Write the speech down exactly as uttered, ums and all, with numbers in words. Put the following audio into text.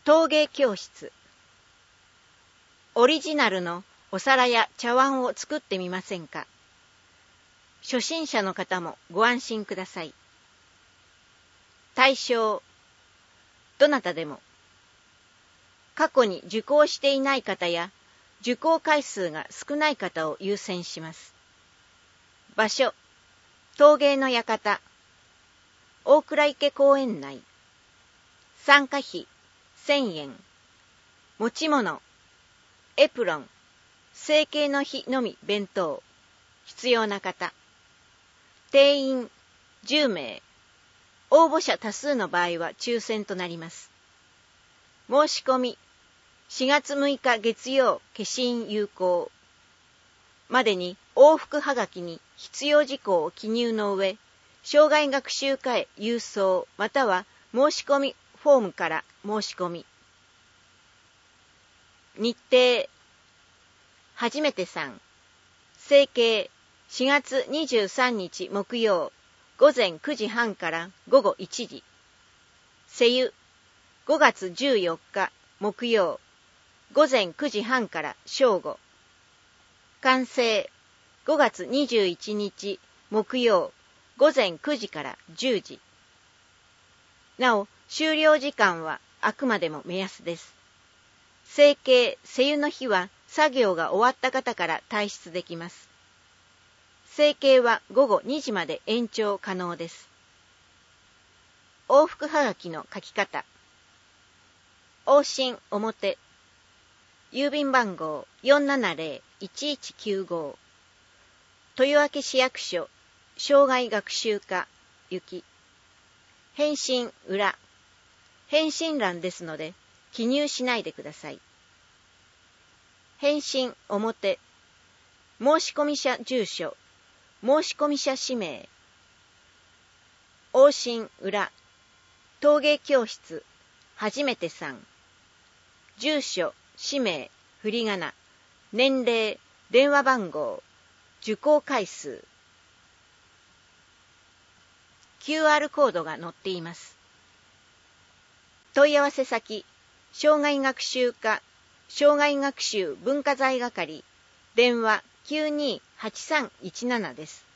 陶芸教室。オリジナルのお皿や茶碗を作ってみませんか。初心者の方もご安心ください。対象、どなたでも。過去に受講していない方や受講回数が少ない方を優先します。場所、陶芸の館、大倉池公園内。参加費せんえん。持ち物、エプロン、成形の日のみ弁当。必要な方。定員じゅうめい。応募者多数の場合は抽選となります。申し込みしがつむいか月曜消印有効までに往復はがきに必要事項を記入の上、障害学習課へ郵送または申し込みフォームから申し込み。日程、はじめてさん、成形しがつにじゅうさんにち木曜ごぜんくじはんからごごいちじ。せゆごがつじゅうよっか木曜ごぜんくじはんから正午。完成ごがつにじゅういちにち木曜ごぜんくじからじゅうじ。なお終了時間はあくまでも目安です。成形せゆの日は作業が終わった方から退出できます。成形はごごにじまで延長可能です。往復はがきの書き方。往診表。郵便番号 よんななぜろいちいちきゅうご。豊明市役所障害学習課行き。返信裏。返信欄ですので記入しないでください。返信表。申込者住所、申込者氏名。往診裏。陶芸教室、はじめてさん。住所、氏名、振り仮名、年齢、電話番号、受講回数。キューアール コードが載っています。問い合わせ先、障害学習課、障害学習文化財係、電話きゅうにーはちさんいちななです。